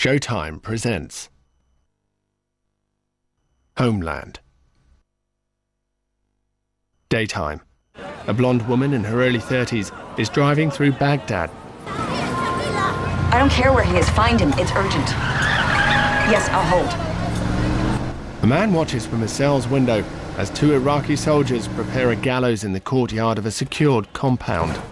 Showtime presents Homeland. Daytime. A blonde woman in her early 30s is driving through Baghdad. I don't care where he is. Find him. It's urgent. Yes, I'll hold. A man watches from a cell's window as two Iraqi soldiers prepare a gallows in the courtyard of a secured compound.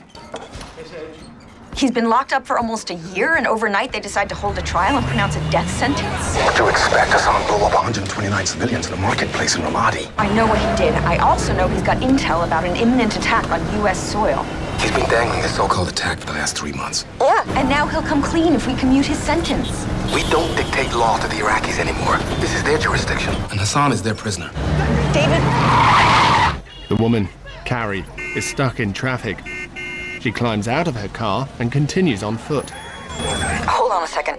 He's been locked up for almost a year, and overnight they decide to hold a trial and pronounce a death sentence. What do you expect? Hassan blew up 129 civilians in a marketplace in Ramadi. I know what he did. I also know he's got intel about an imminent attack on U.S. soil. He's been dangling this so-called attack for the last 3 months. Yeah, and now he'll come clean if we commute his sentence. We don't dictate law to the Iraqis anymore. This is their jurisdiction, and Hassan is their prisoner. David? The woman, Carrie, is stuck in traffic. She climbs out of her car and continues on foot. Hold on a second.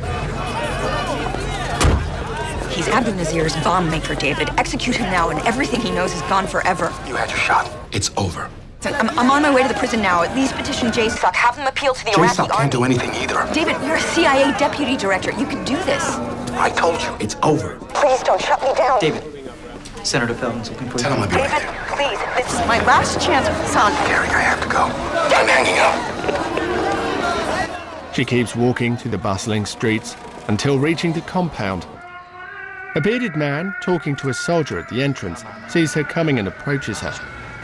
He's Abu Nazir's bomb maker, David. Execute him now, and everything he knows is gone forever. You had your shot. It's over. I'm on my way to the prison now. At least petition JSOC. Have him appeal to the Iraqi army. JSOC can't do anything either. David, you're a CIA deputy director. You can do this. I told you, it's over. Please don't shut me down. David, Senator Feldman's looking for you. Tell him I'll be right David, there. please. This is my last chance with Hassan. Gary, I have to go. I'm hanging up. She keeps walking through the bustling streets until reaching the compound. A bearded man, talking to a soldier at the entrance, sees her coming and approaches her.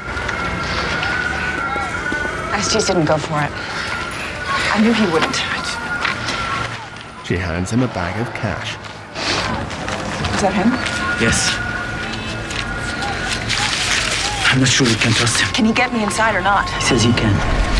Estes didn't go for it. I knew he wouldn't. She hands him a bag of cash. Is that him? Yes. I'm not sure we can trust him. Can he get me inside or not? He says he can.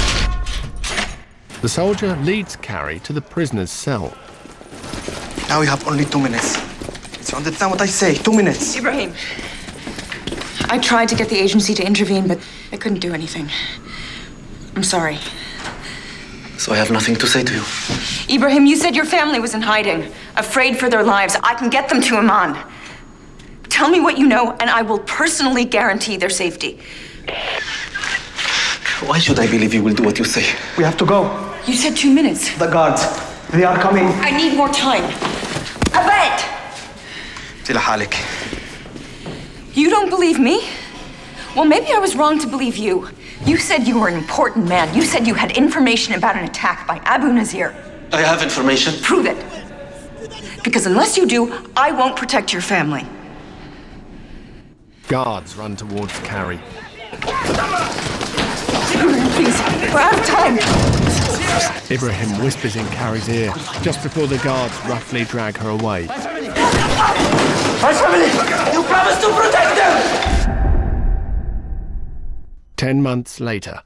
The soldier leads Carrie to the prisoner's cell. Now we have only 2 minutes. You understand what I say? 2 minutes. Ibrahim, I tried to get the agency to intervene, but they couldn't do anything. I'm sorry. So I have nothing to say to you. Ibrahim, you said your family was in hiding, afraid for their lives. I can get them to Amman. Tell me what you know, and I will personally guarantee their safety. Why should I believe you will do what you say? We have to go. You said 2 minutes. The guards, they are coming. I need more time. Abed! Tila halik. You don't believe me? Well, maybe I was wrong to believe you. You said you were an important man. You said you had information about an attack by Abu Nazir. I have information. Prove it. Because unless you do, I won't protect your family. Guards run towards Carrie. Please, we're out of time. Ibrahim whispers in Carrie's ear just before the guards roughly drag her away. My family! You promised to protect them! 10 months later.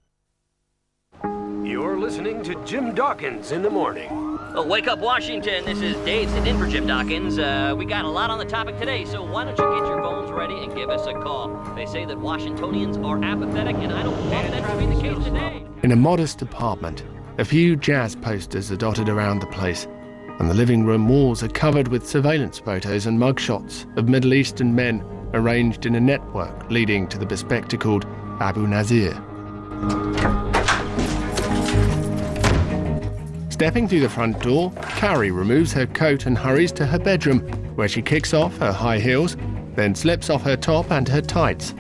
You're listening to Jim Dawkins in the morning. Well, wake up, Washington. This is Dave sitting in for Jim Dawkins. We got a lot on the topic today, so why don't you get your phones ready and give us a call? They say that Washingtonians are apathetic, and I don't want that to be the case today. In a modest apartment, a few jazz posters are dotted around the place, and the living room walls are covered with surveillance photos and mugshots of Middle Eastern men arranged in a network leading to the bespectacled Abu Nazir. Stepping through the front door, Carrie removes her coat and hurries to her bedroom, where she kicks off her high heels, then slips off her top and her tights.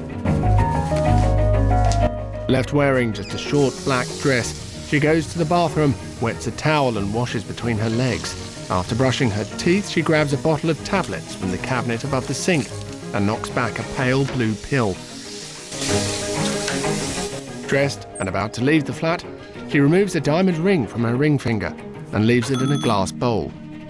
Left wearing just a short black dress, she goes to the bathroom, wets a towel and washes between her legs. After brushing her teeth, she grabs a bottle of tablets from the cabinet above the sink and knocks back a pale blue pill. Dressed and about to leave the flat, she removes a diamond ring from her ring finger and leaves it in a glass bowl.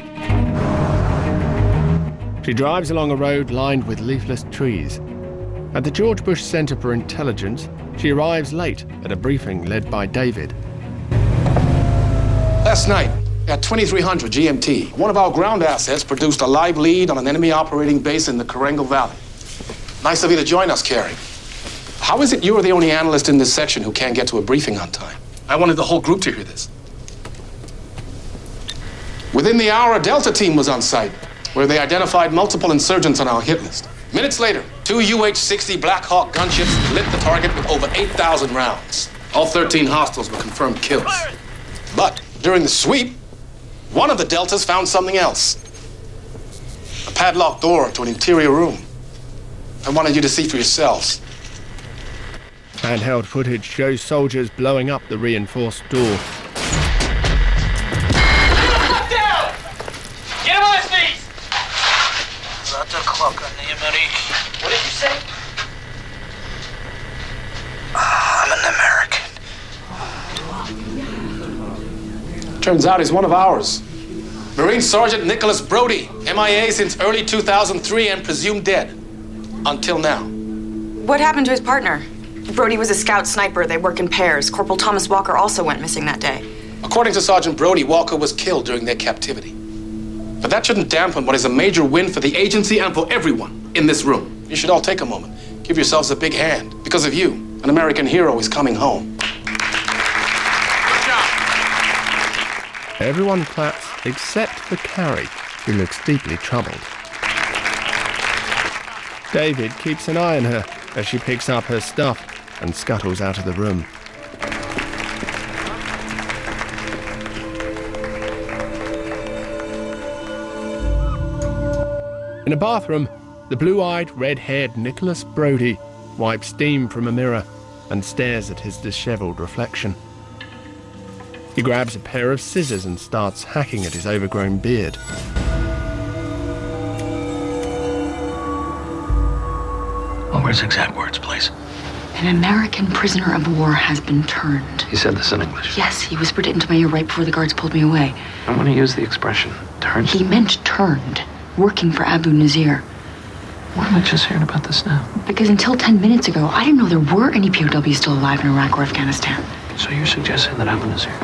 She drives along a road lined with leafless trees. At the George Bush Center for Intelligence, she arrives late at a briefing led by David. Last night, at 2300 GMT, one of our ground assets produced a live lead on an enemy operating base in the Karengal Valley. Nice of you to join us, Carrie. How is it you're the only analyst in this section who can't get to a briefing on time? I wanted the whole group to hear this. Within the hour, a Delta team was on site, where they identified multiple insurgents on our hit list. Minutes later, 2 UH-60 Black Hawk gunships lit the target with over 8,000 rounds. All 13 hostiles were confirmed kills. But during the sweep, One of the Deltas found something else. A padlocked door to an interior room. I wanted you to see for yourselves. Handheld footage shows soldiers blowing up the reinforced door. Look down! Get him on his feet! What did you say? I'm an American. Turns out he's one of ours. Marine Sergeant Nicholas Brody, MIA since early 2003 and presumed dead. Until now. What happened to his partner? Brody was a scout sniper. They work in pairs. Corporal Thomas Walker also went missing that day. According to Sergeant Brody, Walker was killed during their captivity. But that shouldn't dampen what is a major win for the agency and for everyone in this room. You should all take a moment. Give yourselves a big hand. Because of you, an American hero is coming home. Good job. Everyone claps except for Carrie, who looks deeply troubled. David keeps an eye on her as she picks up her stuff and scuttles out of the room. In a bathroom, the blue-eyed, red-haired Nicholas Brody wipes steam from a mirror and stares at his dishevelled reflection. He grabs a pair of scissors and starts hacking at his overgrown beard. What were his exact words, please? An American prisoner of war has been turned. He said this in English? Yes, he whispered it into my ear right before the guards pulled me away. I want to use the expression, turned. He meant turned, working for Abu Nazir. Why am I just hearing about this now? Because until 10 minutes ago, I didn't know there were any POWs still alive in Iraq or Afghanistan. So you're suggesting that Abu Nazir...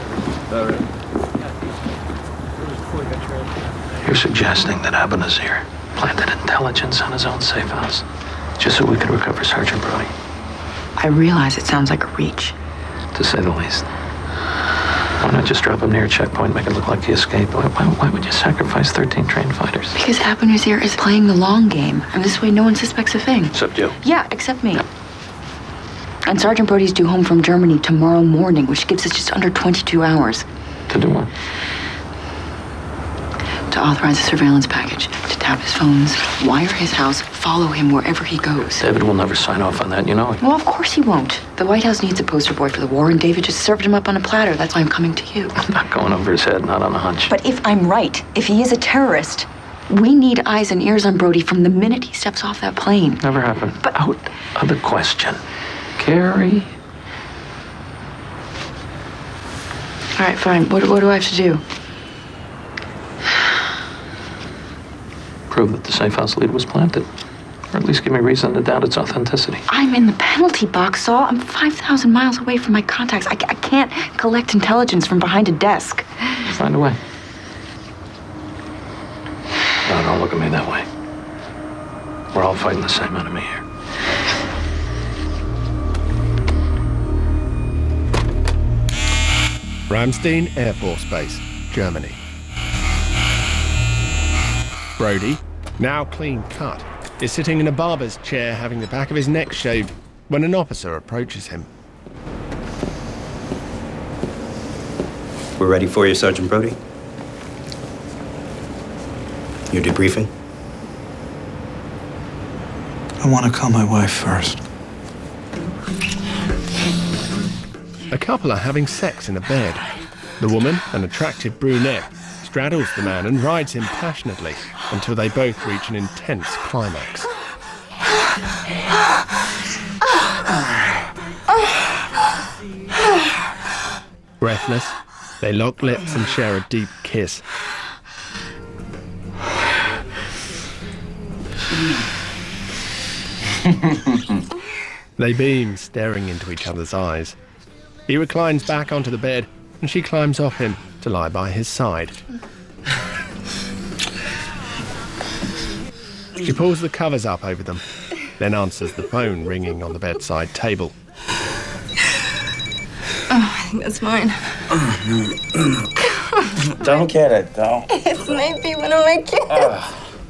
You're suggesting that Abu Nazir planted intelligence on his own safe house, just so we could recover Sergeant Brody? I realize it sounds like a reach. To say the least. Why not just drop him near a checkpoint, make it look like he escaped? Why would you sacrifice 13 trained fighters? Because Abu Nazir is playing the long game, and this way no one suspects a thing. Except you. Yeah, except me. Yeah. And Sergeant Brody's due home from Germany tomorrow morning, which gives us just under 22 hours. To do what? To authorize a surveillance package, to tap his phones, wire his house, follow him wherever he goes. David will never sign off on that, you know it. Well, of course he won't. The White House needs a poster boy for the war, and David just served him up on a platter. That's why I'm coming to you. I'm not going over his head, not on a hunch. But if I'm right, if he is a terrorist, we need eyes and ears on Brody from the minute he steps off that plane. Never happened. But out of the question. Carrie? All right, fine. What do I have to do? Prove that the safe house lead was planted. Or at least give me reason to doubt its authenticity. I'm in the penalty box, Saul. I'm 5,000 miles away from my contacts. I can't collect intelligence from behind a desk. Find a way. No, don't look at me that way. We're all fighting the same enemy here. Ramstein Air Force Base, Germany. Brody, now clean cut, is sitting in a barber's chair having the back of his neck shaved when an officer approaches him. We're ready for you, Sergeant Brody. You're debriefing? I want to call my wife first. A couple are having sex in a bed. The woman, an attractive brunette, straddles the man and rides him passionately until they both reach an intense climax. Breathless, they lock lips and share a deep kiss. They beam, staring into each other's eyes. He reclines back onto the bed, and she climbs off him to lie by his side. She pulls the covers up over them, then answers the phone ringing on the bedside table. Oh, I think that's mine. Don't get it, though. It's maybe one of my kids.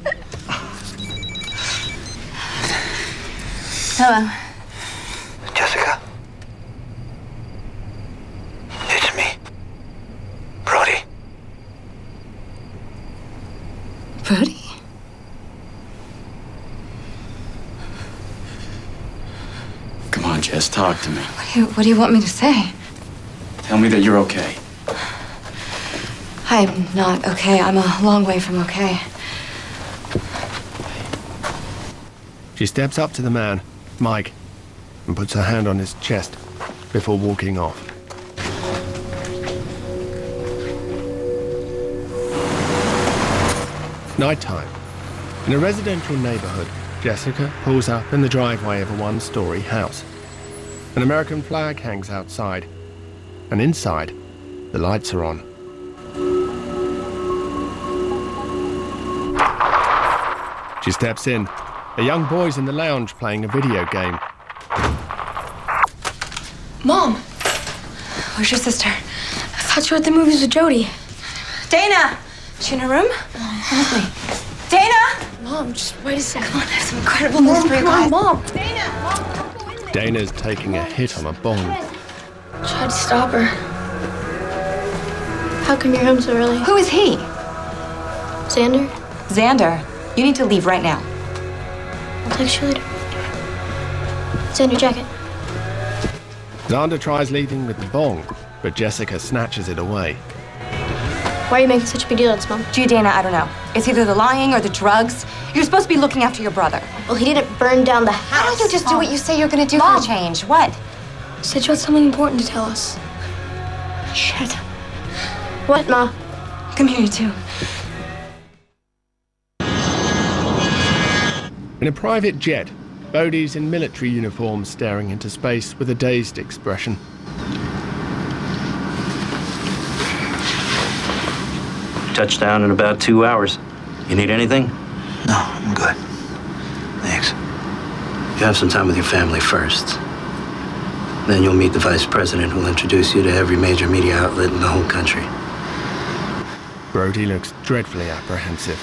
Hello. Jessica? It's me. Brody. Brody? Come on, Jess, talk to me. What do you want me to say? Tell me that you're okay. I'm not okay. I'm a long way from okay. She steps up to the man, Mike, and puts her hand on his chest before walking off. Nighttime. In a residential neighborhood, Jessica pulls up in the driveway of a one-story house. An American flag hangs outside, and inside, the lights are on. She steps in. A young boy's in the lounge playing a video game. Mom! Where's your sister? I thought you were at the movies with Jody. Dana! Is she in her room? Honestly. Dana! Mom, just wait a second. Come on, I have some incredible news for you guys. Mom! Dana's taking a hit on a bong. Tried to stop her. How come you're home so early? Who is he? Xander? Xander, you need to leave right now. I'll text you later. Xander, jacket. Xander tries leaving with the bong, but Jessica snatches it away. Why are you making such a big deal of this, Mom? Gee, Dana, I don't know. It's either the lying or the drugs. You're supposed to be looking after your brother. Well, he didn't burn down the house. Why don't you just do what you say you're going to do Mom. for a change? What? You said you had something important to tell us. Shit. What, Ma? Come here, you two. In a private jet, Bodhi's in military uniform staring into space with a dazed expression. Touchdown in about 2 hours. You need anything? No, I'm good. Thanks. You have some time with your family first. Then you'll meet the vice president who'll introduce you to every major media outlet in the whole country. Brody looks dreadfully apprehensive.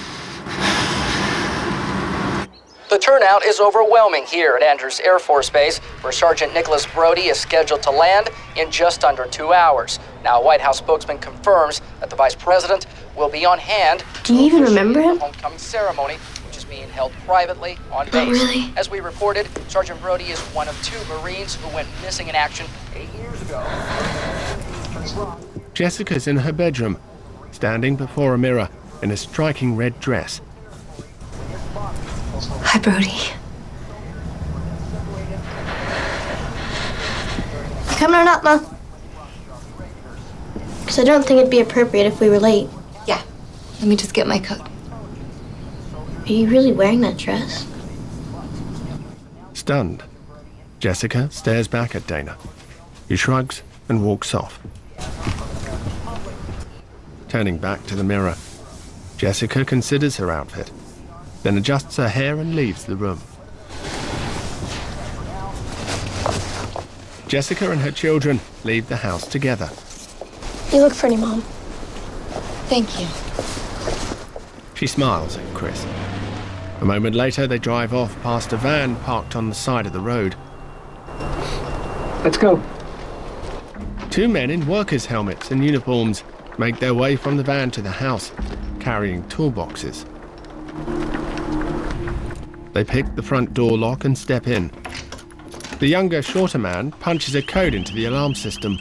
The turnout is overwhelming here at Andrews Air Force Base, where Sergeant Nicholas Brody is scheduled to land in just under 2 hours. Now, a White House spokesman confirms that the vice president will be on hand. Do you even remember him? The homecoming ceremony, which is being held privately on base. Not really. As we reported, Sergeant Brody is one of 2 Marines who went missing in action 8 years ago. Jessica's in her bedroom, standing before a mirror in a striking red dress. Hi, Brody. You coming or not, Ma? Because I don't think it'd be appropriate if we were late. Yeah. Let me just get my coat. Are you really wearing that dress? Stunned, Jessica stares back at Dana. He shrugs and walks off. Turning back to the mirror, Jessica considers her outfit, then adjusts her hair and leaves the room. Jessica and her children leave the house together. You look pretty, Mom. Thank you. She smiles at Chris. A moment later, they drive off past a van parked on the side of the road. Let's go. 2 men in workers' helmets and uniforms make their way from the van to the house, carrying toolboxes. They pick the front door lock and step in. The younger, shorter man punches a code into the alarm system.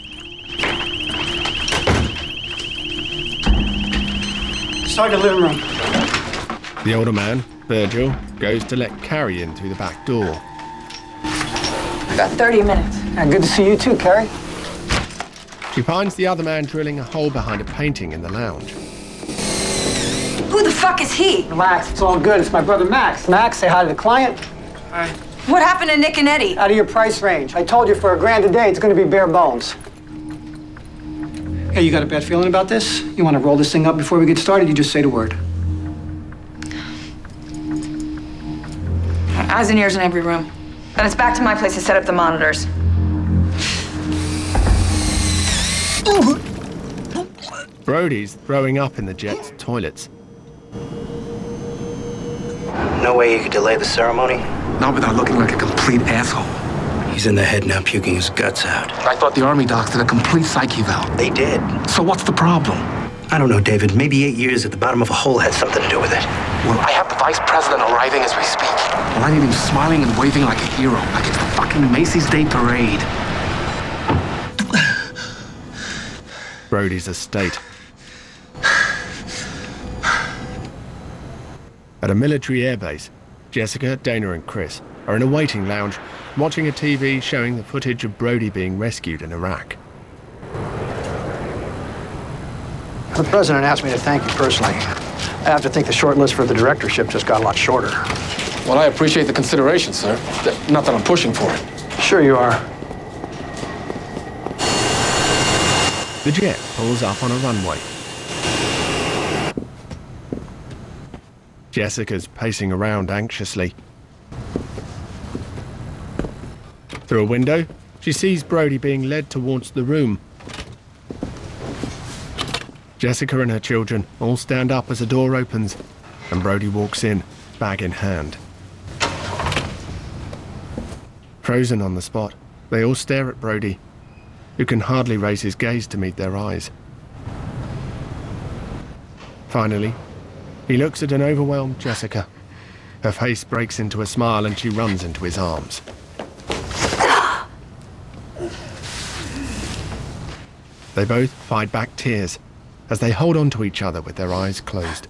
Start the living room. The older man, Virgil, goes to let Carrie in through the back door. Got 30 minutes. Yeah, good to see you too, Carrie. She finds the other man drilling a hole behind a painting in the lounge. Who the fuck is he? Relax, it's all good. It's my brother Max. Max, say hi to the client. Hi. What happened to Nick and Eddie? Out of your price range. I told you for $1,000 a day, it's going to be bare bones. Hey, you got a bad feeling about this? You want to roll this thing up before we get started? You just say the word. Eyes and ears in every room. Then it's back to my place to set up the monitors. Brody's throwing up in the jet's toilets. No way you could delay the ceremony? Not without looking like a complete asshole. He's in the head now, puking his guts out. I thought the Army docs did a complete psych eval. They did. So what's the problem? I don't know, David. Maybe 8 years at the bottom of a hole had something to do with it. Well, I have the vice president arriving as we speak. Well, I need him smiling and waving like a hero, like it's the fucking Macy's Day Parade. Brody's estate. At a military airbase, Jessica, Dana and Chris are in a waiting lounge watching a TV showing the footage of Brody being rescued in Iraq. The president asked me to thank you personally. I have to think the short list for the directorship just got a lot shorter. Well, I appreciate the consideration, sir. Not that I'm pushing for it. Sure you are. The jet pulls up on a runway. Jessica's pacing around anxiously. Through a window, she sees Brody being led towards the room. Jessica and her children all stand up as a door opens, and Brody walks in, bag in hand. Frozen on the spot, they all stare at Brody, who can hardly raise his gaze to meet their eyes. Finally, he looks at an overwhelmed Jessica. Her face breaks into a smile and she runs into his arms. They both fight back tears as they hold on to each other with their eyes closed.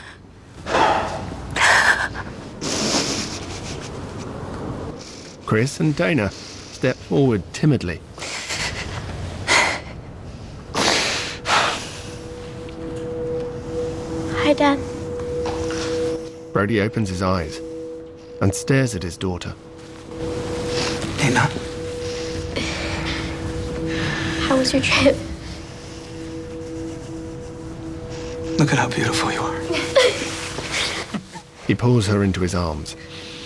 Chris and Dana step forward timidly. Hi, Dad. Brody opens his eyes and stares at his daughter. Dana. How was your trip? Look at how beautiful you are. He pulls her into his arms.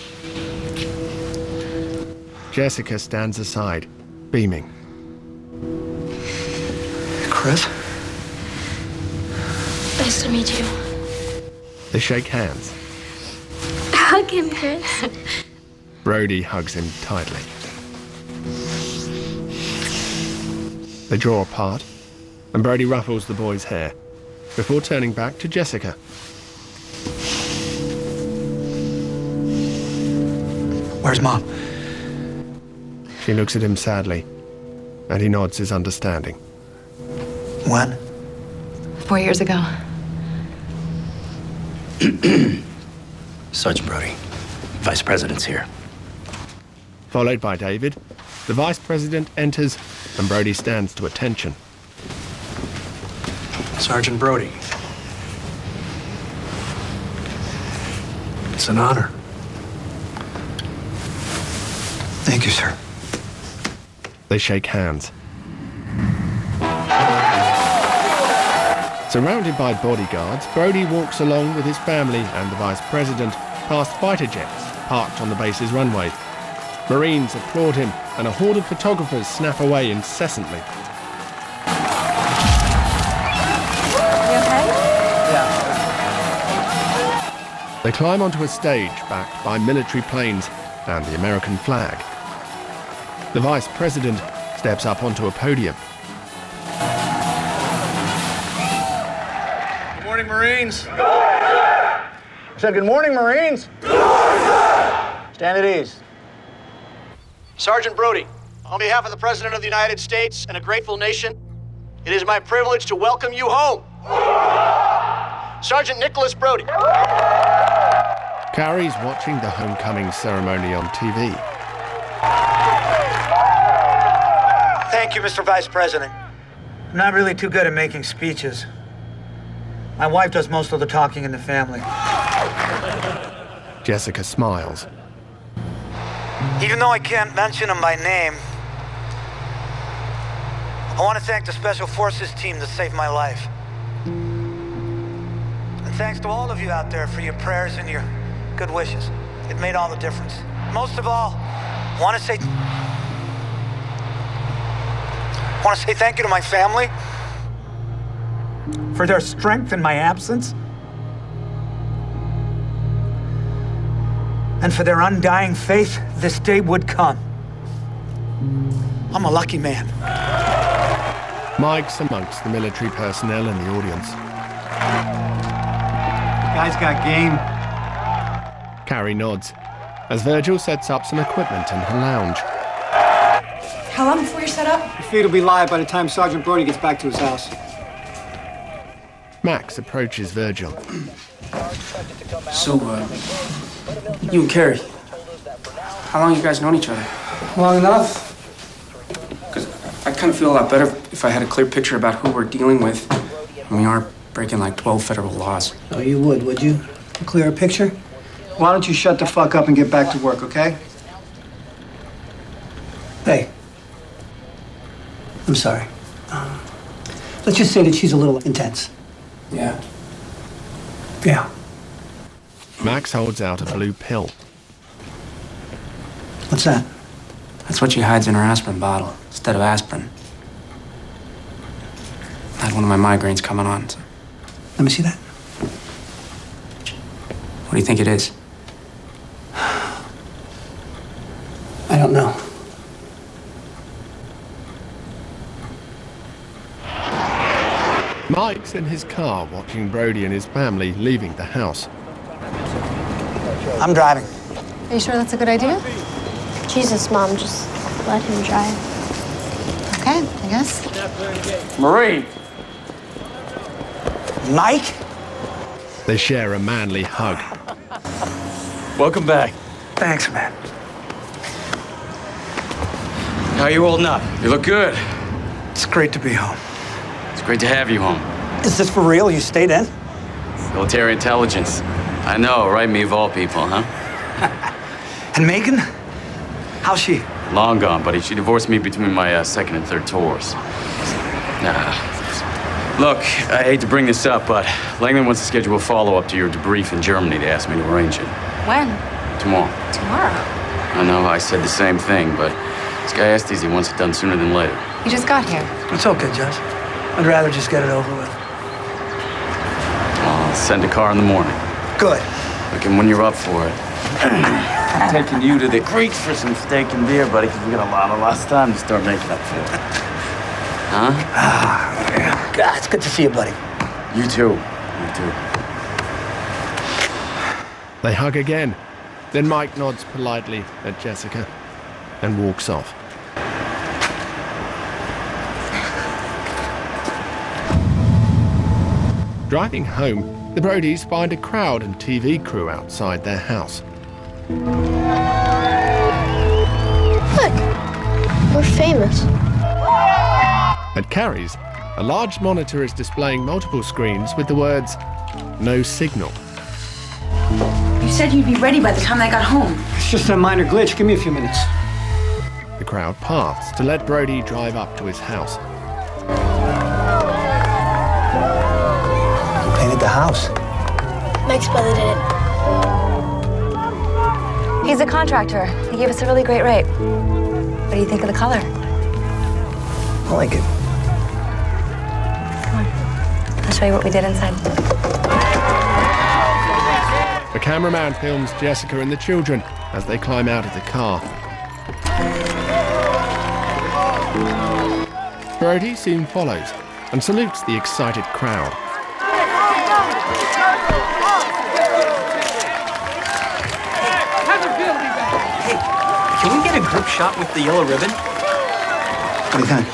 Jessica stands aside, beaming. Chris? Nice to meet you. They shake hands. Hug him, Chris. Brody hugs him tightly. They draw apart, and Brody ruffles the boy's hair before turning back to Jessica. Where's Mom? She looks at him sadly, and he nods his understanding. When? 4 years ago. Sergeant Brody, Vice President's here. Followed by David, the Vice President enters, and Brody stands to attention. Sergeant Brody. It's an honor. Thank you, sir. They shake hands. Surrounded by bodyguards, Brody walks along with his family and the Vice President past fighter jets parked on the base's runway. Marines applaud him, and a horde of photographers snap away incessantly. You okay? Yeah. They climb onto a stage backed by military planes and the American flag. The Vice President steps up onto a podium. Good morning, Marines. I said good morning, Marines. Stand at ease. Sergeant Brody, on behalf of the President of the United States and a grateful nation, it is my privilege to welcome you home. Sergeant Nicholas Brody. Carrie's watching the homecoming ceremony on TV. Thank you, Mr. Vice President. I'm not really too good at making speeches. My wife does most of the talking in the family. Jessica smiles. Even though I can't mention him by name, I want to thank the Special Forces team that saved my life. And thanks to all of you out there for your prayers and your good wishes. It made all the difference. Most of all, I want to say thank you to my family for their strength in my absence and for their undying faith this day would come. I'm a lucky man. Mike's amongst the military personnel in the audience. Guy's got game. Carrie nods as Virgil sets up some equipment in her lounge. How long before you're set up? Your feet will be live by the time Sergeant Brody gets back to his house. Max approaches Virgil. So, you and Carrie, how long you guys known each other? Long enough. Because I'd kind of feel a lot better if I had a clear picture about who we're dealing with. And we aren't breaking like 12 federal laws. Oh, you would you? A clearer picture? Why don't you shut the fuck up and get back to work, okay? Hey. I'm sorry. Let's just say that she's a little intense. Yeah. Yeah. Max holds out a blue pill. What's that? That's what she hides in her aspirin bottle instead of aspirin. I had one of my migraines coming on. So. Let me see that. What do you think it is? I don't know. Mike's in his car watching Brody and his family leaving the house. I'm driving. Are you sure that's a good idea? Jesus, Mom, just let him drive. Okay, I guess. Marine! Mike? They share a manly hug. Welcome back. Thanks, man. How are you holding up? You look good. It's great to be home. It's great to have you home. Is this for real? You stayed in? Military intelligence. I know, right? Me of all people, huh? And Megan? How's she? Long gone, buddy. She divorced me between my second and third tours. Look, I hate to bring this up, but Langland wants to schedule a follow-up to your debrief in Germany. They asked me to arrange it. When? Tomorrow. Tomorrow? I know, I said the same thing, but this guy Estes, he wants it done sooner than later. You just got here. It's okay, Judge. I'd rather just get it over with. I'll send a car in the morning. Good. Look, and when you're up for it, I'm taking you to the Greeks for some steak and beer, buddy, because we got a lot of time to start making up for it. Huh? Yeah. God, it's good to see you, buddy. You too. You too. They hug again. Then Mike nods politely at Jessica and walks off. Driving home, the Brodys find a crowd and TV crew outside their house. Look, we're famous. At Carrie's, a large monitor is displaying multiple screens with the words, "No signal." You said you'd be ready by the time I got home. It's just a minor glitch. Give me a few minutes. The crowd parts to let Brody drive up to his house. Who painted the house? Mike's brother did it. He's a contractor. He gave us a really great rate. What do you think of the color? I like it. Come on. I'll show you what we did inside. The cameraman films Jessica and the children as they climb out of the car. Brody soon follows and salutes the excited crowd. Hey, can we get a group shot with the yellow ribbon? What do you think?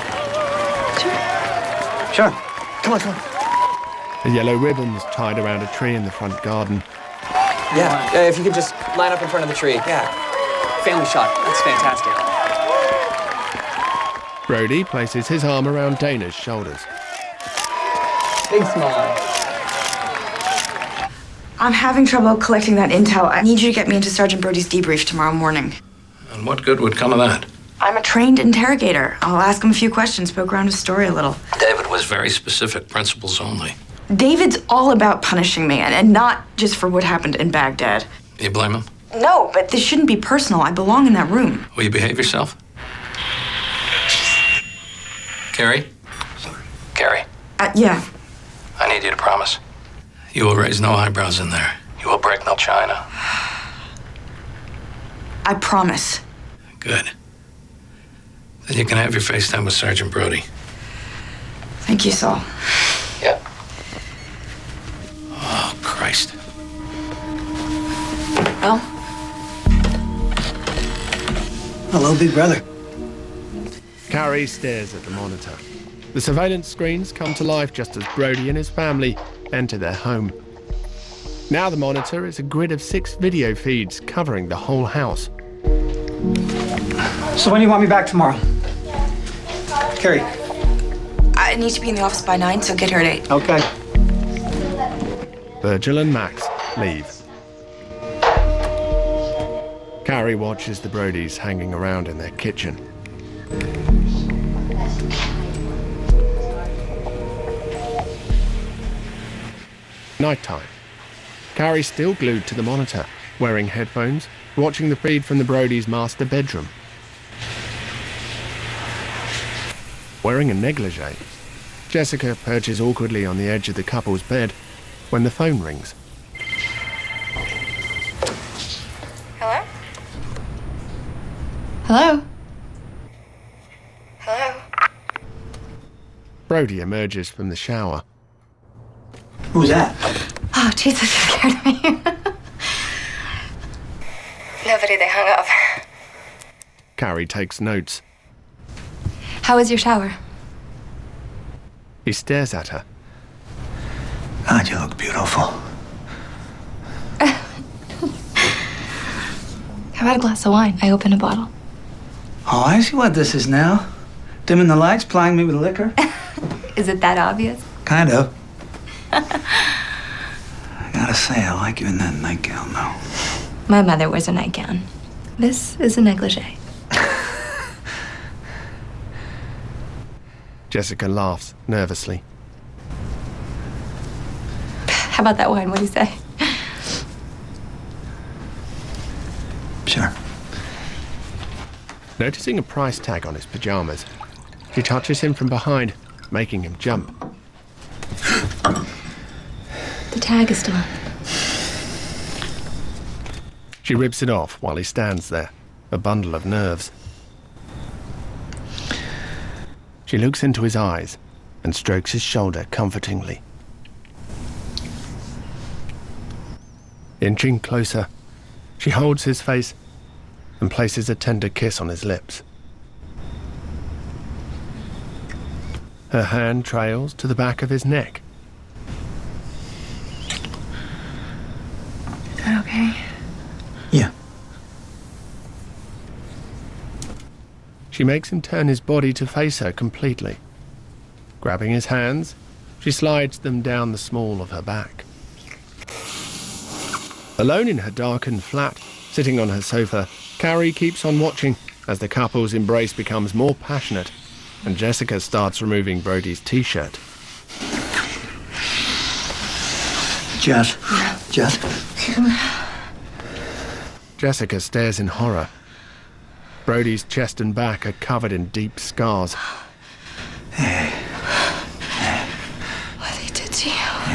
Sure. Come on. A yellow ribbon's tied around a tree in the front garden. Yeah, if you could just line up in front of the tree. Yeah. Family shot. That's fantastic. Brody places his arm around Dana's shoulders. Big smile. I'm having trouble collecting that intel. I need you to get me into Sergeant Brody's debrief tomorrow morning. And what good would come of that? I'm a trained interrogator. I'll ask him a few questions, poke around his story a little. David was very specific, principles only. David's all about punishing me, and not just for what happened in Baghdad. You blame him? No, but this shouldn't be personal. I belong in that room. Will you behave yourself? Carrie? Carrie? Yeah. I need you to promise. You will raise no eyebrows in there. You will break no china. I promise. Good. Then you can have your FaceTime with Sergeant Brody. Thank you, Saul. Yeah. Well? Hello, big brother. Carrie stares at the monitor. The surveillance screens come to life just as Brody and his family enter their home. Now the monitor is a grid of 6 video feeds covering the whole house. So when do you want me back tomorrow? Carrie. I need to be in the office by 9, so get here at 8. Okay. Virgil and Max leave. Carrie watches the Brodys hanging around in their kitchen. Nighttime. Carrie's still glued to the monitor, wearing headphones, watching the feed from the Brodys' master bedroom. Wearing a negligee, Jessica perches awkwardly on the edge of the couple's bed when the phone rings. Hello? Hello? Hello? Brody emerges from the shower. Who's that? Oh, Jesus, you scared me. Nobody, they hung up. Carrie takes notes. How was your shower? He stares at her. God, you look beautiful. How about a glass of wine? I opened a bottle. Oh, I see what this is now. Dimming the lights, plying me with liquor. Is it that obvious? Kind of. I gotta say, I like you in that nightgown, though. My mother wears a nightgown. This is a negligee. Jessica laughs nervously. How about that wine? What do you say? Sure. Noticing a price tag on his pajamas, she touches him from behind, making him jump. The tag is still on. She rips it off while he stands there, a bundle of nerves. She looks into his eyes and strokes his shoulder comfortingly. Inching closer, she holds his face and places a tender kiss on his lips. Her hand trails to the back of his neck. Is that okay? Yeah. She makes him turn his body to face her completely. Grabbing his hands, she slides them down the small of her back. Alone in her darkened flat, sitting on her sofa, Carrie keeps on watching as the couple's embrace becomes more passionate and Jessica starts removing Brody's t-shirt. Jess. Jess. Jessica stares in horror. Brody's chest and back are covered in deep scars. What they did to you.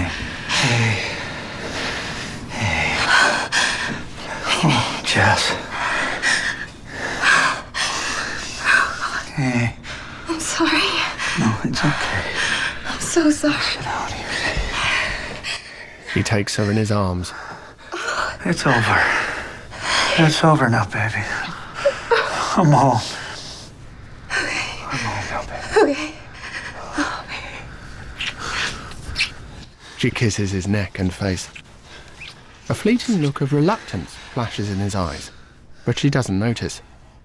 Oh, Jess. Hey. I'm sorry. No, it's okay. I'm so sorry. Sit down here. He takes her in his arms. It's over. It's over now, baby. I'm home. I'm home now, baby. Okay. Oh, baby. She kisses his neck and face. A fleeting look of reluctance flashes in his eyes, but she doesn't notice.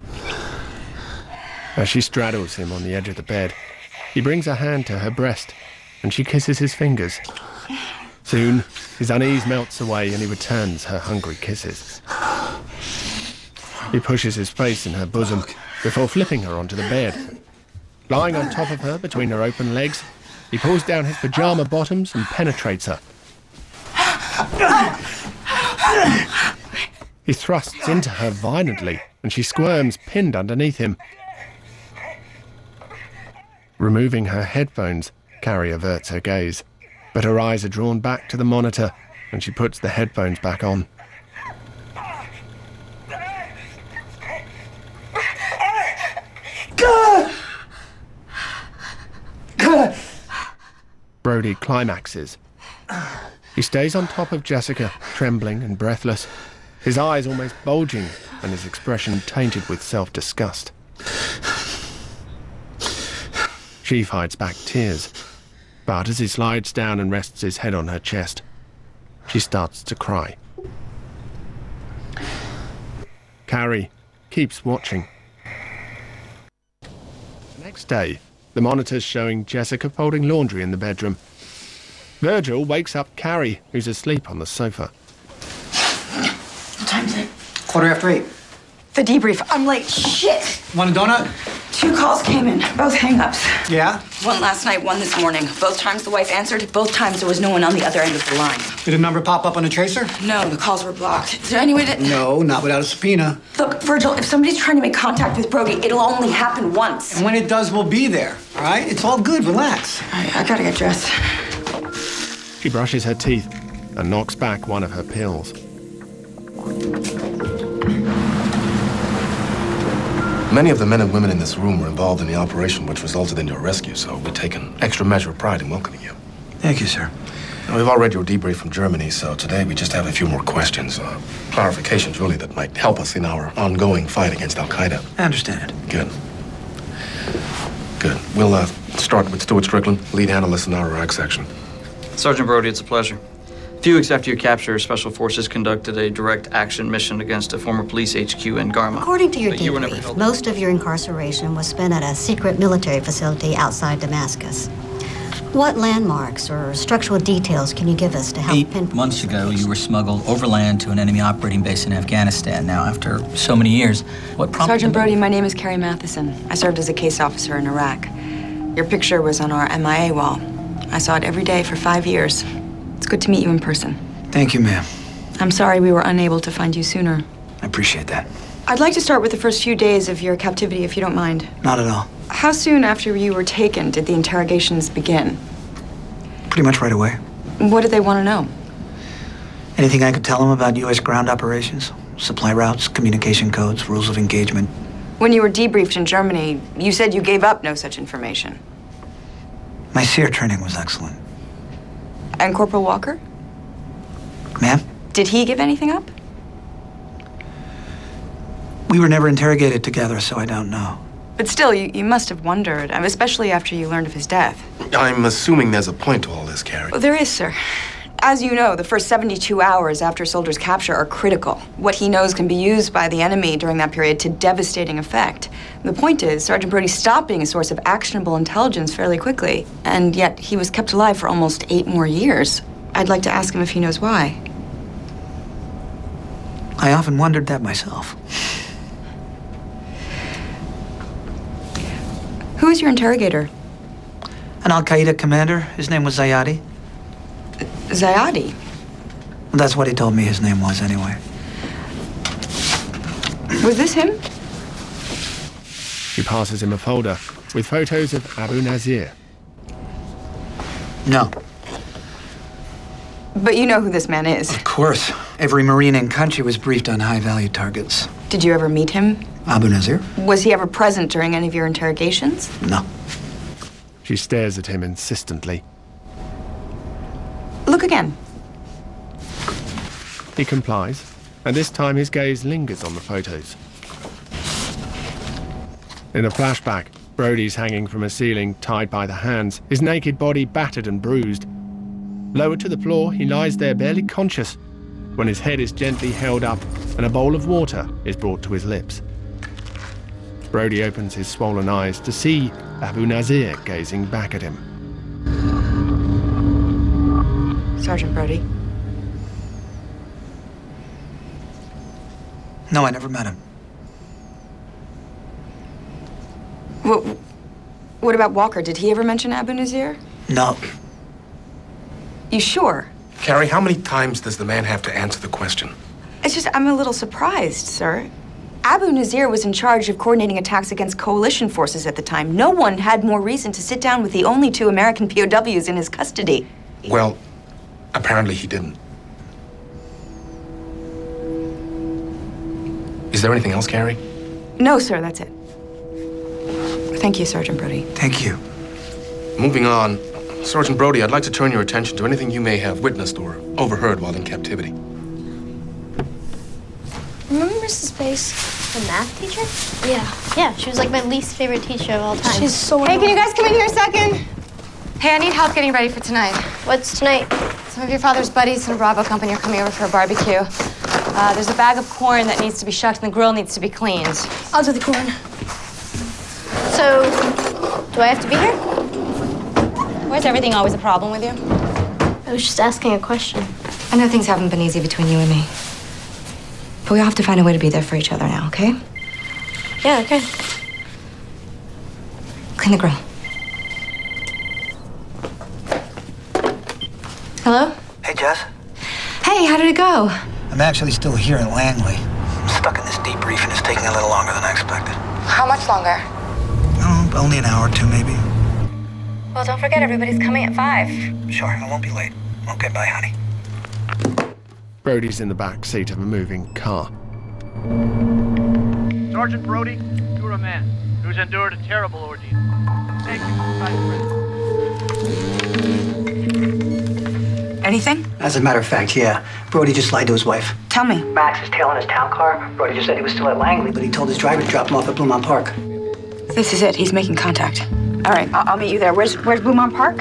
As she straddles him on the edge of the bed, he brings a hand to her breast, and she kisses his fingers. Soon, his unease melts away and he returns her hungry kisses. He pushes his face in her bosom before flipping her onto the bed. Lying on top of her between her open legs, he pulls down his pajama bottoms and penetrates her. He thrusts into her violently, and she squirms, pinned underneath him. Removing her headphones, Carrie averts her gaze, but her eyes are drawn back to the monitor, and she puts the headphones back on. Brody climaxes. He stays on top of Jessica, trembling and breathless. his eyes almost bulging and his expression tainted with self-disgust. She fights back tears, but as he slides down and rests his head on her chest, she starts to cry. Carrie keeps watching. The next day, the monitor's showing Jessica folding laundry in the bedroom. Virgil wakes up Carrie, who's asleep on the sofa. What time is it? 8:15. The debrief. I'm late. Shit! Want a donut? 2 calls came in, both hang-ups. Yeah? One last night, one this morning. Both times the wife answered, both times there was no one on the other end of the line. Did a number pop up on a tracer? No, the calls were blocked. Is there any way to... No, not without a subpoena. Look, Virgil, if somebody's trying to make contact with Brody, it'll only happen once. And when it does, we'll be there, all right? It's all good, relax. I gotta get dressed. She brushes her teeth and knocks back one of her pills. Many of the men and women in this room were involved in the operation which resulted in your rescue, so we take an extra measure of pride in welcoming you. Thank you, sir. Now, we've all read your debrief from Germany, so today we just have a few more questions, clarifications really, that might help us in our ongoing fight against Al-Qaeda. I understand it. Good. Good. We'll start with Stuart Strickland, lead analyst in our Iraq section. Sergeant Brody, it's a pleasure. A few weeks after your capture, Special Forces conducted a direct action mission against a former police HQ in Garma. According to your But you were never debrief, held. most of your incarceration was spent at a secret military facility outside Damascus. What landmarks or structural details can you give us to help 8 months ago, you were smuggled overland to an enemy operating base in Afghanistan. Now, after so many years, what prompted... Sergeant Brody, my name is Carrie Matheson. I served as a case officer in Iraq. Your picture was on our MIA wall. I saw it every day for 5 years. It's good to meet you in person. Thank you, ma'am. I'm sorry we were unable to find you sooner. I appreciate that. I'd like to start with the first few days of your captivity, if you don't mind. Not at all. How soon after you were taken did the interrogations begin? Pretty much right away. What did they want to know? Anything I could tell them about U.S. ground operations? Supply routes, communication codes, rules of engagement. When you were debriefed in Germany, you said you gave up no such information. My SEER training was excellent. And Corporal Walker? Ma'am? Did he give anything up? We were never interrogated together, so I don't know. But still, you must have wondered, especially after you learned of his death. I'm assuming there's a point to all this, Carrie. Well, there is, sir. As you know, the first 72 hours after a soldier's capture are critical. What he knows can be used by the enemy during that period to devastating effect. The point is, Sergeant Brody stopped being a source of actionable intelligence fairly quickly, and yet he was kept alive for almost 8 more years. I'd like to ask him if he knows why. I often wondered that myself. Who is your interrogator? An Al-Qaeda commander. His name was Zayadi. Zayadi? That's what he told me his name was, anyway. Was this him? She passes him a folder with photos of Abu Nazir. No. But you know who this man is. Of course. Every Marine in country was briefed on high-value targets. Did you ever meet him? Abu Nazir? Was he ever present during any of your interrogations? No. She stares at him insistently. Look again. He complies, and this time his gaze lingers on the photos. In a flashback, Brody's hanging from a ceiling, tied by the hands, his naked body battered and bruised. Lowered to the floor, he lies there barely conscious, when his head is gently held up and a bowl of water is brought to his lips. Brody opens his swollen eyes to see Abu Nazir gazing back at him. Sergeant Brody. No, I never met him. What about Walker? Did he ever mention Abu Nazir? No. You sure? Carrie, how many times does the man have to answer the question? It's just, I'm a little surprised, sir. Abu Nazir was in charge of coordinating attacks against coalition forces at the time. No one had more reason to sit down with the only 2 American POWs in his custody. Well, apparently he didn't. Is there anything else, Carrie? No, sir, that's it. Thank you, Sergeant Brody. Thank you. Moving on. Sergeant Brody, I'd like to turn your attention to anything you may have witnessed or overheard while in captivity. Remember Mrs. Pace? The math teacher? Yeah, she was like my least favorite teacher of all time. She's so Hey, can you guys come in here a second? Hey, I need help getting ready for tonight. What's tonight? Some of your father's buddies from the Bravo Company are coming over for a barbecue. There's a bag of corn that needs to be shucked and the grill needs to be cleaned. I'll do the corn. So, do I have to be here? Why is everything always a problem with you? I was just asking a question. I know things haven't been easy between you and me. But we all have to find a way to be there for each other now, okay? Yeah, okay. Clean the grill. Hello? Hey, Jess. Hey, how did it go? I'm actually still here in Langley. I'm stuck in this debrief and it's taking a little longer than I expected. How much longer? Oh, only an hour or two, maybe. Well, don't forget, everybody's coming at 5. Sure, I won't be late. Okay, bye, honey. Brody's in the back seat of a moving car. Sergeant Brody, you're a man who's endured a terrible ordeal. Thank you, Vice President. Anything? As a matter of fact, yeah. Brody just lied to his wife. Tell me. Max is tailing his town car. Brody just said he was still at Langley, but he told his driver to drop him off at Bluemont Park. This is it. He's making contact. All right, I'll meet you there. Where's Bluemont Park?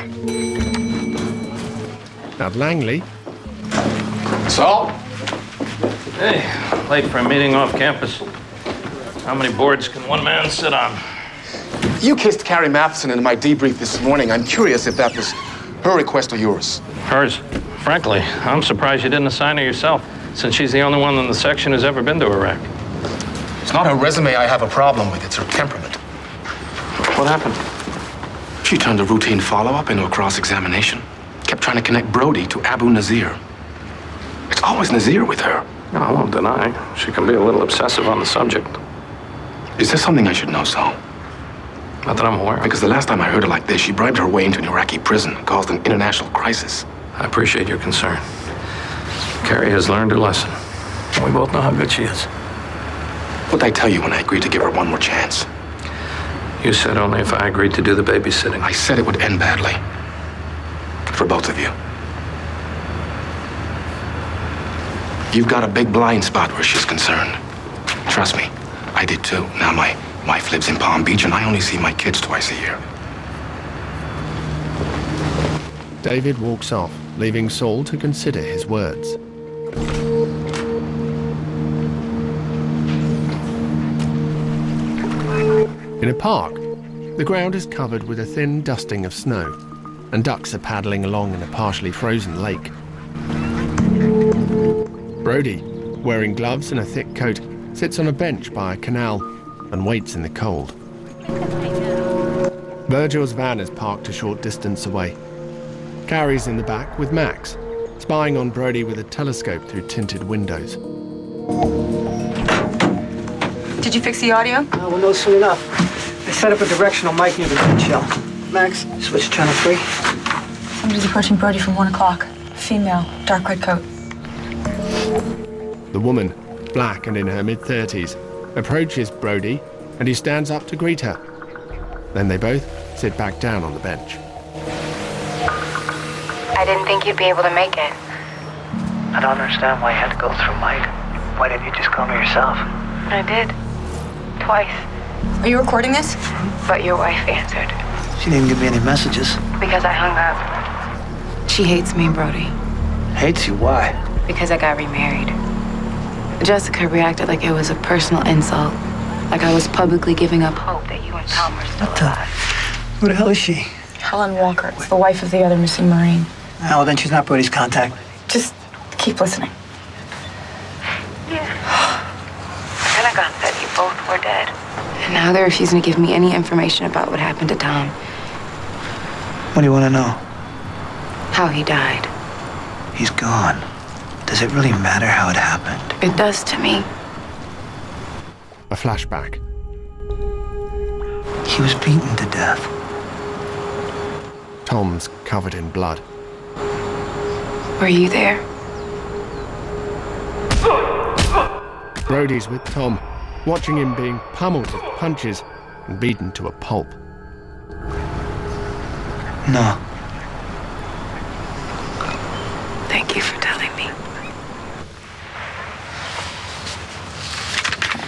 At Langley. So? Hey, late for a meeting off campus. How many boards can one man sit on? You kissed Carrie Matheson in my debrief this morning. I'm curious if that was her request or yours. Hers. Frankly, I'm surprised you didn't assign her yourself, since she's the only one in the section who's ever been to Iraq. It's not her resume I have a problem with, it's her temperament. What happened? She turned a routine follow-up into a cross-examination. Kept trying to connect Brody to Abu Nazir. It's always Nazir with her. No, I won't deny. She can be a little obsessive on the subject. Is there something I should know, Saul? Not that I'm aware of. Because the last time I heard her like this, she bribed her way into an Iraqi prison and caused an international crisis. I appreciate your concern. Carrie has learned her lesson. We both know how good she is. What'd I tell you when I agreed to give her one more chance? You said only if I agreed to do the babysitting. I said it would end badly. For both of you. You've got a big blind spot where she's concerned. Trust me, I did too. Now my wife lives in Palm Beach and I only see my kids twice a year. David walks off, leaving Saul to consider his words. In a park, the ground is covered with a thin dusting of snow, and ducks are paddling along in a partially frozen lake. Brody, wearing gloves and a thick coat, sits on a bench by a canal and waits in the cold. Virgil's van is parked a short distance away. Carrie's in the back with Max, spying on Brody with a telescope through tinted windows. Did you fix the audio? We'll know soon enough. I set up a directional mic near the wind shell. Max, switch to channel 3. Somebody's approaching Brody from 1 o'clock. Female, dark red coat. The woman, black and in her mid-30s, approaches Brody and he stands up to greet her. Then they both sit back down on the bench. I didn't think you'd be able to make it. I don't understand why you had to go through Mike. Why didn't you just call me yourself? I did. Twice. Are you recording this? But your wife answered. She didn't give me any messages. Because I hung up. She hates me, Brody. Hates you? Why? Because I got remarried. Jessica reacted like it was a personal insult. Like I was publicly giving up hope that you and Tom were still alive. Who the hell is she? Helen Walker. It's the wife of the other missing Marine. Oh, well, then she's not Brody's contact. Just keep listening. Yeah. Pentagon said you both were dead. And now they're refusing to give me any information about what happened to Tom. What do you want to know? How he died. He's gone. Does it really matter how it happened? It does to me. A flashback. He was beaten to death. Tom's covered in blood. Were you there? Brody's with Tom, watching him being pummeled with punches and beaten to a pulp. No. Thank you for telling me.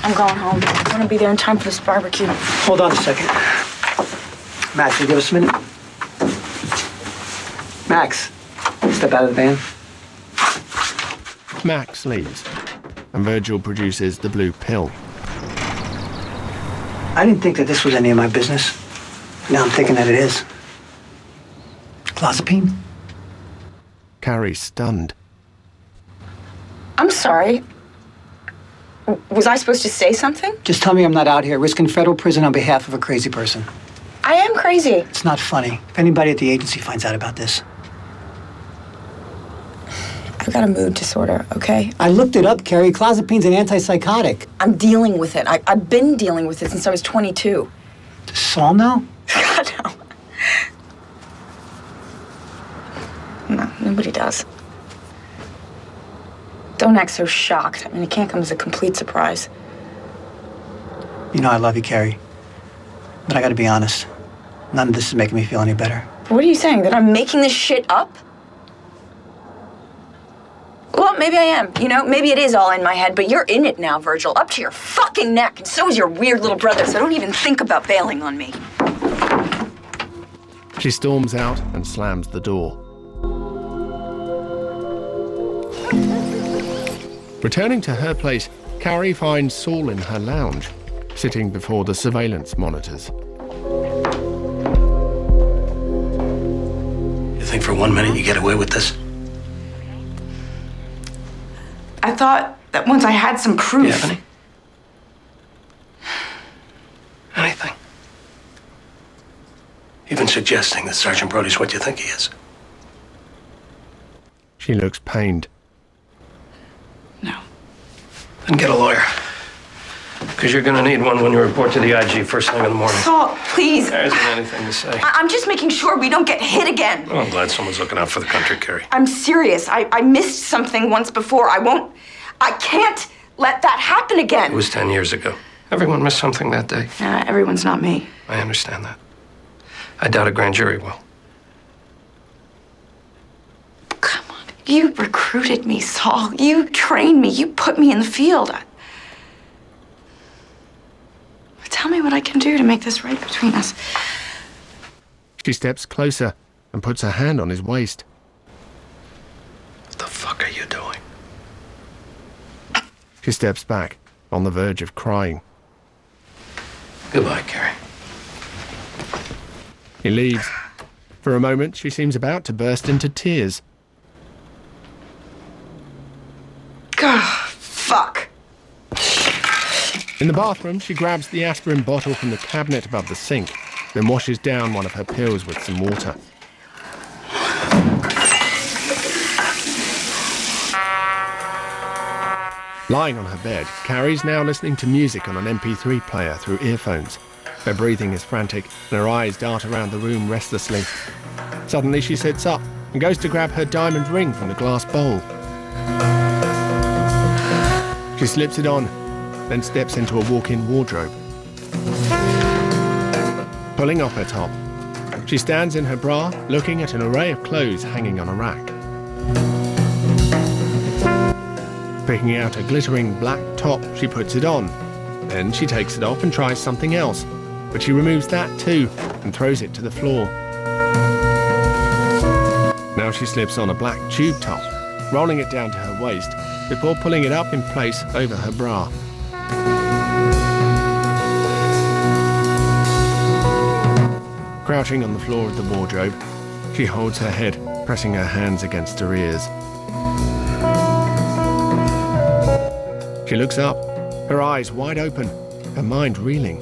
I'm going home. I want to be there in time for this barbecue. Hold on a second. Max, can you give us a minute? Max, step out of the van. Max leaves, and Virgil produces the blue pill. I didn't think that this was any of my business. Now I'm thinking that it is. Clozapine? Carrie's stunned. I'm sorry. Was I supposed to say something? Just tell me I'm not out here risking federal prison on behalf of a crazy person. I am crazy. It's not funny. If anybody at the agency finds out about this. I've got a mood disorder, okay? I looked it up, Carrie. Clozapine's an antipsychotic. I'm dealing with it. I've been dealing with it since I was 22. Does Saul know? God, no. No, nobody does. Don't act so shocked. I mean, it can't come as a complete surprise. You know I love you, Carrie. But I gotta be honest. None of this is making me feel any better. What are you saying? That I'm making this shit up? Well, maybe I am. You know, maybe it is all in my head, but you're in it now, Virgil. Up to your fucking neck. And so is your weird little brother, so don't even think about bailing on me. She storms out and slams the door. Returning to her place, Carrie finds Saul in her lounge, sitting before the surveillance monitors. You think for 1 minute you get away with this? I thought that once I had some proof... Do you have any? Anything? Even suggesting that Sergeant Brody's what you think he is? She looks pained. Then get a lawyer. Because you're going to need one when you report to the IG first thing in the morning. Saul, please. There isn't anything to say. I'm just making sure we don't get hit again. Well, I'm glad someone's looking out for the country, Carrie. I'm serious. I missed something once before. I can't let that happen again. It was 10 years ago. Everyone missed something that day. Everyone's not me. I understand that. I doubt a grand jury will. You recruited me, Saul. You trained me. You put me in the field. Tell me what I can do to make this right between us. She steps closer and puts her hand on his waist. What the fuck are you doing? She steps back, on the verge of crying. Goodbye, Carrie. He leaves. For a moment, she seems about to burst into tears. God, fuck. In the bathroom, she grabs the aspirin bottle from the cabinet above the sink, then washes down one of her pills with some water. Lying on her bed, Carrie's now listening to music on an MP3 player through earphones. Her breathing is frantic, and her eyes dart around the room restlessly. Suddenly, she sits up and goes to grab her diamond ring from the glass bowl. She slips it on, then steps into a walk-in wardrobe. Pulling off her top, she stands in her bra, looking at an array of clothes hanging on a rack. Picking out a glittering black top, she puts it on. Then she takes it off and tries something else, but she removes that too and throws it to the floor. Now she slips on a black tube top, rolling it down to her waist, before pulling it up in place over her bra. Crouching on the floor of the wardrobe, she holds her head, pressing her hands against her ears. She looks up, her eyes wide open, her mind reeling.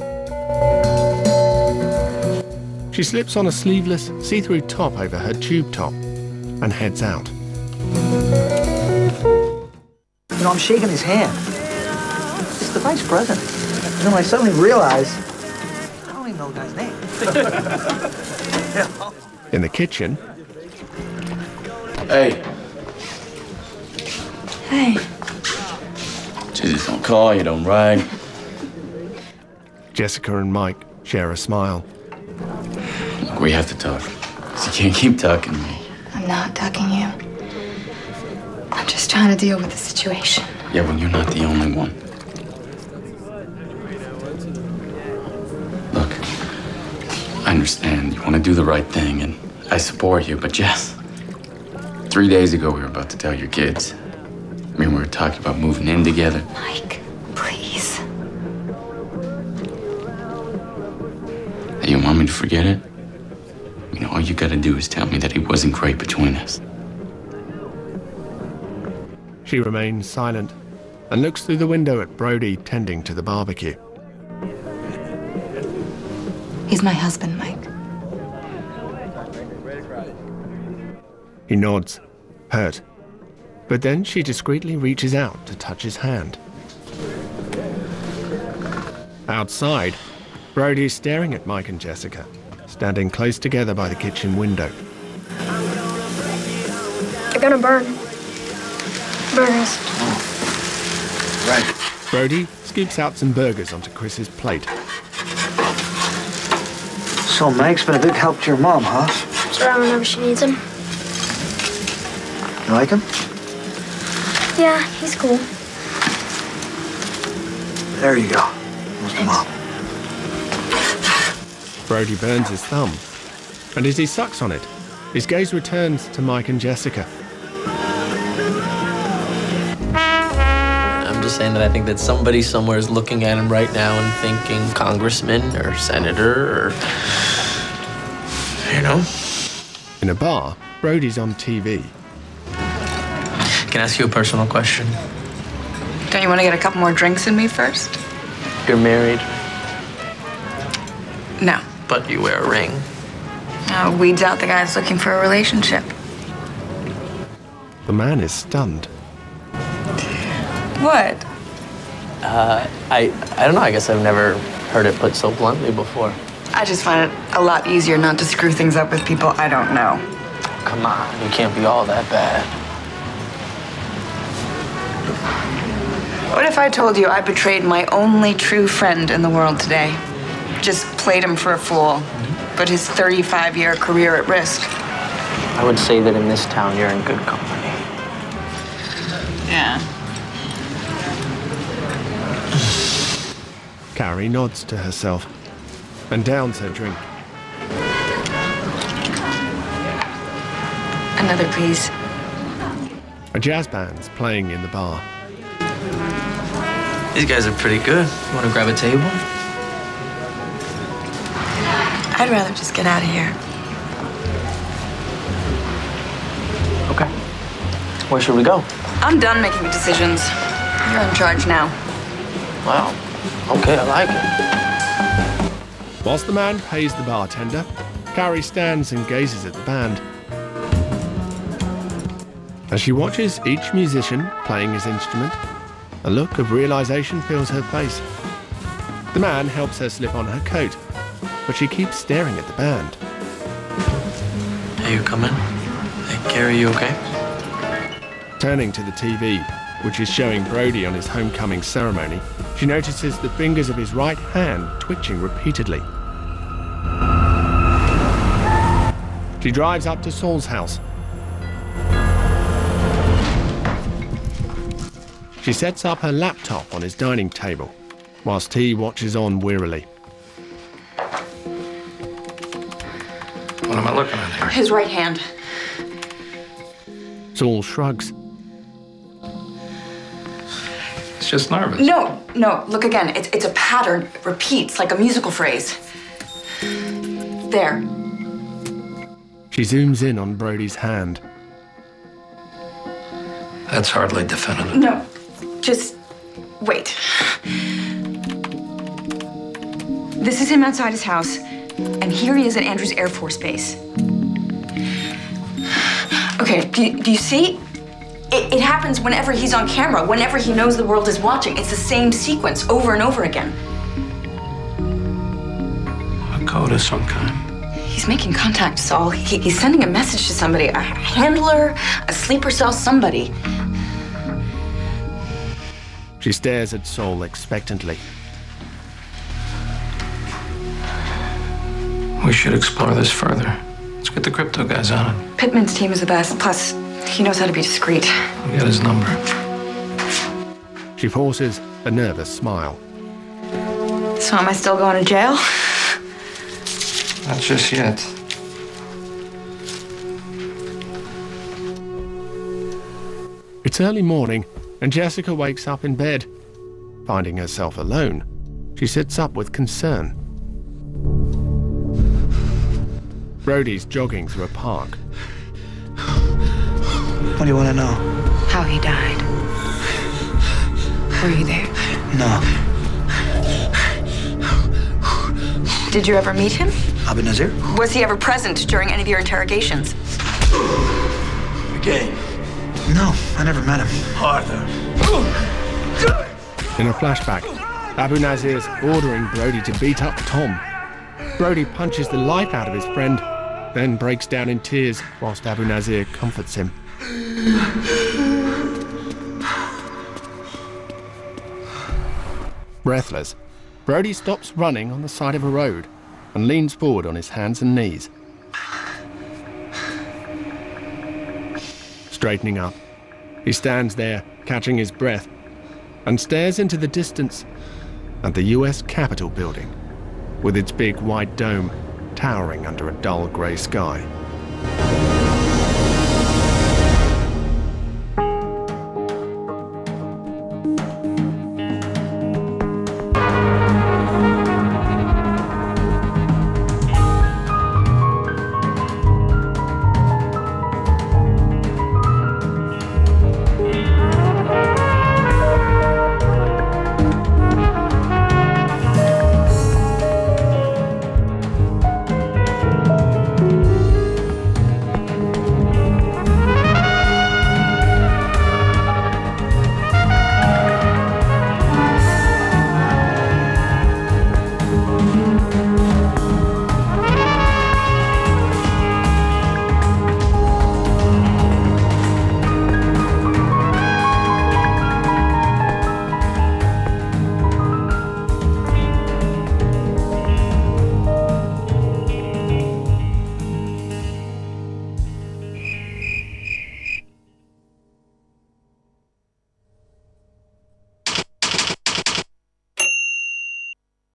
She slips on a sleeveless, see-through top over her tube top and heads out. You know, I'm shaking his hand. It's the vice president. You know, I suddenly realized I don't even know the guy's name. In the kitchen... Hey. Hey. Jesus don't call, you don't ride. Jessica and Mike share a smile. Look, we have to talk. 'Cause you can't keep talking to me. I'm not ducking you. I'm just trying to deal with the situation. Yeah, well, you're not the only one. understand. You want to do the right thing, and I support you, but Jess, 3 days ago we were about to tell your kids. I mean, we were talking about moving in together. Mike, please. Hey, you want me to forget it? You know, all you gotta do is tell me that it wasn't great between us. She remains silent and looks through the window at Brody tending to the barbecue. He's my husband, Mike. He nods, hurt. But then she discreetly reaches out to touch his hand. Outside, Brody's staring at Mike and Jessica, standing close together by the kitchen window. They're gonna burn. Burgers. Right. Brody scoops out some burgers onto Chris's plate. So Mike's been a big help to your mom, huh? He's around whenever she needs him. You like him? Yeah, he's cool. There you go. Where's Mom? Brody burns his thumb, and as he sucks on it, his gaze returns to Mike and Jessica. I'm just saying that I think that somebody somewhere is looking at him right now and thinking congressman or senator or, you know. In a bar, Brody's on TV. Can I ask you a personal question? Don't you want to get a couple more drinks in me first? You're married, No. but you wear a ring. Weeds out the guys looking for a relationship. The man is stunned. What? I don't know. I guess I've never heard it put so bluntly before. I just find it a lot easier not to screw things up with people I don't know. Come on, you can't be all that bad. What if I told you I betrayed my only true friend in the world today? Just played him for a fool, put his 35-year career at risk. I would say that in this town, you're in good company. Yeah. Carrie nods to herself and downs her drink. Another, please. A jazz band's playing in the bar. These guys are pretty good. You want to grab a table? I'd rather just get out of here. Okay. Where should we go? I'm done making decisions. You're in charge now. Wow. Okay, I like it. Whilst the man pays the bartender, Carrie stands and gazes at the band. As she watches each musician playing his instrument, a look of realization fills her face. The man helps her slip on her coat, but she keeps staring at the band. Hey, you coming? Hey, Carrie, you okay? Turning to the TV, which is showing Brody on his homecoming ceremony, she notices the fingers of his right hand twitching repeatedly. She drives up to Saul's house. She sets up her laptop on his dining table, whilst he watches on wearily. What am I looking at here? His right hand. Saul shrugs. It's just nervous. No, look again. It's a pattern. It repeats like a musical phrase. There. She zooms in on Brody's hand. That's hardly definitive. No, just wait. This is him outside his house, and here he is at Andrews Air Force Base. Okay, do you see? It happens whenever he's on camera, whenever he knows the world is watching. It's the same sequence over and over again. A code of some kind. He's making contact, Saul. He's sending a message to somebody, a handler, a sleeper cell, somebody. She stares at Saul expectantly. We should explore this further. Let's get the crypto guys on it. Pittman's team is the best. Plus, he knows how to be discreet. We got his number. She forces a nervous smile. So am I still going to jail? Not just yet. It's early morning, and Jessica wakes up in bed. Finding herself alone, she sits up with concern. Brody's jogging through a park. What do you want to know? How he died. Were you there? No. Did you ever meet him? Abu Nazir? Was he ever present during any of your interrogations? Again. No, I never met him. Arthur. In a flashback, Abu Nazir's ordering Brody to beat up Tom. Brody punches the life out of his friend, then breaks down in tears whilst Abu Nazir comforts him. Breathless, Brody stops running on the side of a road and leans forward on his hands and knees. Straightening up, he stands there, catching his breath, and stares into the distance at the US Capitol building, with its big white dome towering under a dull grey sky.